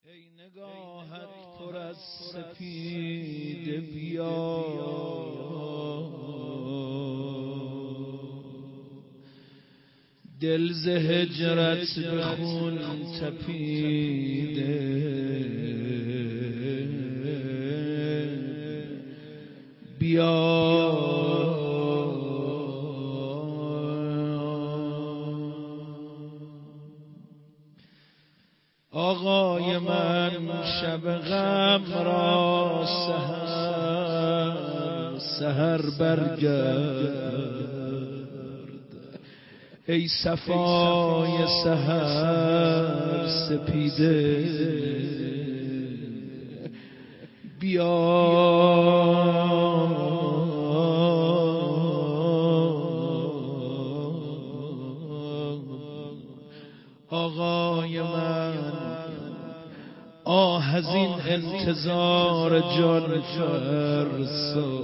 ای نگاهت پر از سپید بیا، دل ز هجرت به خون تپیده، بیا آقای من شب غم را سحر برگرد، ای صفای سحر سپیده، بیا آقای من آه از این انتظار جان فرسا،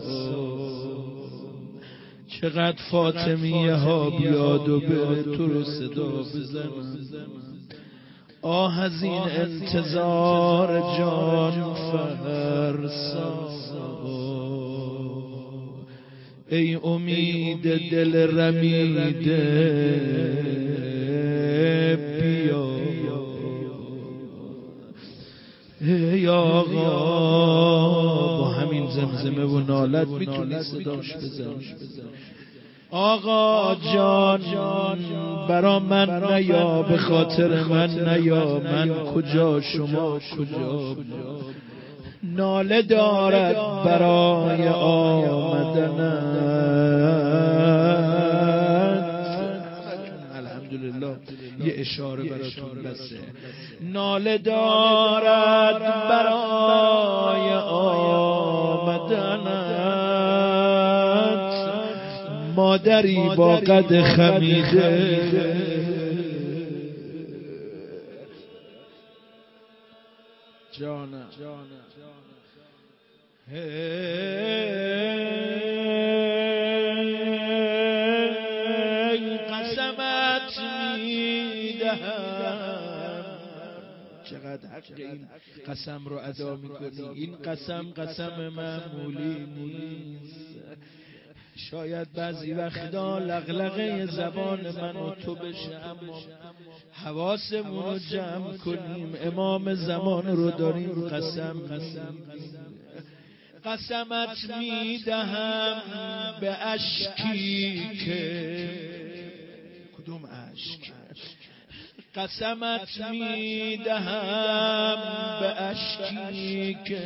چقدر فاطمیه ها بیاد و بره تو رو صدا بزن، آه از این انتظار جان فرسا، ای امید دل رمیده، بیا ای آقا با همین زمزمه و نالت میتونی صداش بزن. آقا جان برا من نیا، به خاطر من نیا، من کجا شما کجا، ناله دارد برای آمدنت، الحمدلله یه اشاره براتون بسه، ناله دارد برای آمدنت، مادری با قد خمیده، جانم قسمت میدهم، چقدر حق این قسم رو ادا میکنی، این قسم معمولی نیست، شاید بعضی وقتا لغلقه زبان من و تو بشه، اما حواسمون رو جمع کنیم، امام زمان رو داریم قسم قسمت میدهم به اشکی که، کدوم اشک؟ قسمت میدهم به اشکی که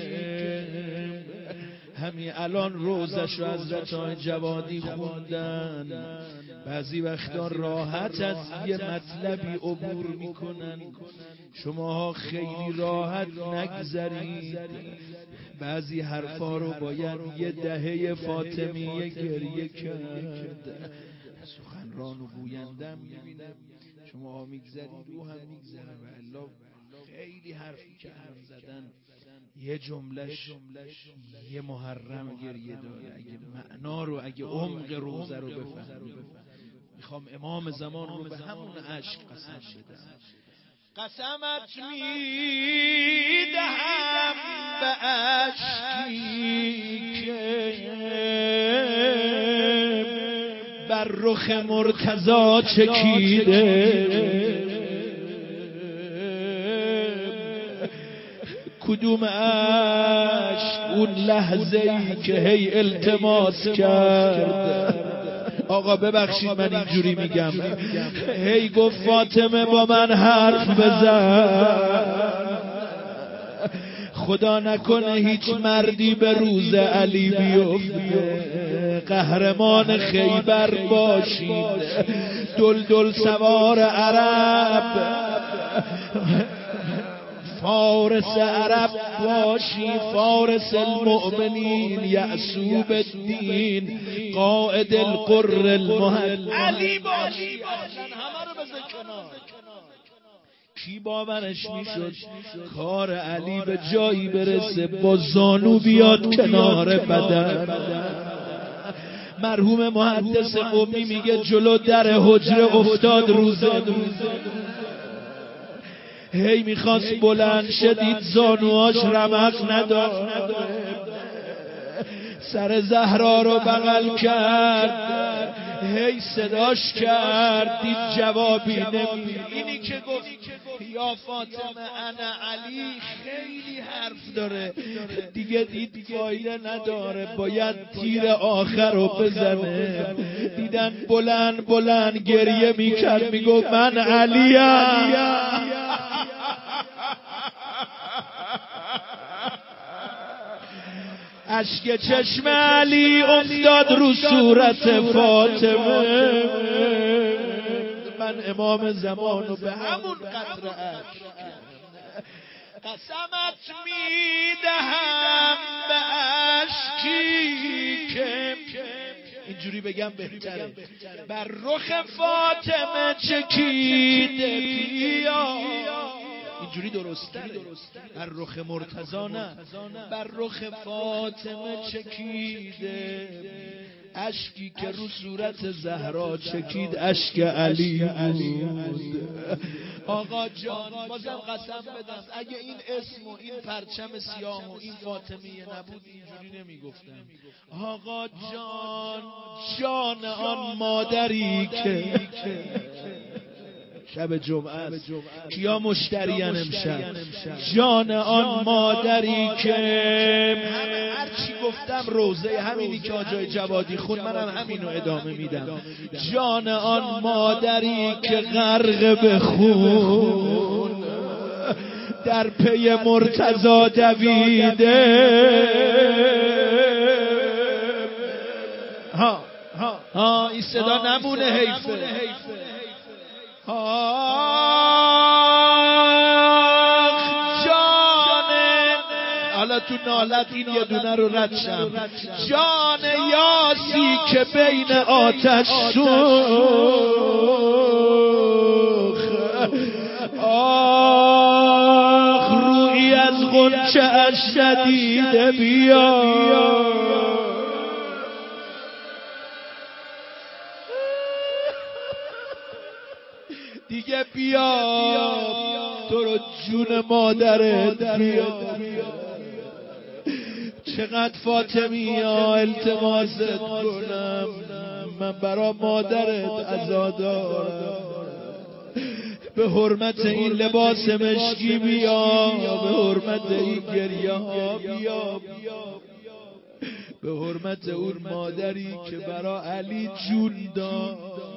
همین الان روزش رو حضرت آقای جوادی خوندن، بعضی وقتا راحت از یه مطلبی عبور میکنن، شماها خیلی راحت نگذرید، بعضی حرفا رو باید یه دهه فاطمیه گریه کرد. سخنران و گویندم میبینم شماها میگذرید او هم میگذره، و الا خیلی حرفی که هم زدن یه جملهش یه محرم گریه داره، اگه معنا رو اگه عمق روزه رو بفهمید. میخوام امام زمان رو به همون عشق قسم بدم، قسمت میدهم به عشقی که بر رخ مرتضی چکیده، کدوم عشق اون لحظه ای که هی التماس کرد، آقا ببخشید من اینجوری میگم، هی گفت فاطمه با من حرف بزن، خدا نکنه هیچ مردی به روز علی بیفته، قهرمان خیبر باشید، دلدل سوار عرب، فارس عرب باشی، فارس المؤمنین، یعصوب الدین، قائد القر المهد، علی باشی، همه رو بذار کنار. کی باورش میشد کار علی به جایی برسه با زانو بیاد کنار بدن؟ مرحوم محدث قمی میگه جلو در حجره افتاد روزه، هی میخواست بلند شدید زانوهاش رمق نداره، سر زهرا رو بغل کرد، هی صداش کرد، دید جوابی نمیده. اینی که گفت یا فاطمه انا علی خیلی حرف داره، دیگه دید فایده نداره، باید تیر آخر رو بزنه. دیدن بلند بلند گریه میکرد، میگفت من علیم. اشک چشم علی افتاد رو صورت فاطمه. من امام زمانو به همون قطره اشک قسمت میدهم به اشکی که، اینجوری بگم بهتره، بر رخ فاطمه چکیده بیا. اینجوری درسته، بر رخ مرتضی نه، بر رخ فاطمه چکیده اشکی که رو صورت زهرا چکید اشک علی بود. آقا جان بازم قسم بدم اگه این اسم و این پرچم سیاه و این فاطمیه نبود اینجوری نمیگفتم. آقا جان، جان آن مادری که شب جمعه است، کیا مشتریان امشب؟ جان آن مادری که هرچی گفتم روزه همینی که آجای جوادی خون، منم همینو ادامه میدم. جان آن مادری که غرق به خون در پی مرتضی دویده. ها این صدا نمونه، حیفه. جانه، حالا تو نالت این یه دونه رو رد شم، جان یاسی که بین آتش سوخ، آخ روی از غنچه اش شدیده بیا. دیگه بیا تو رو جون مادرت بیا. چقدر فاطمی ها التماست کنم، من برا مادرت عزادارم، به حرمت این لباس مشکی بیا، به حرمت این گریه ها بیا، به حرمت اون مادری که برا علی جون داد.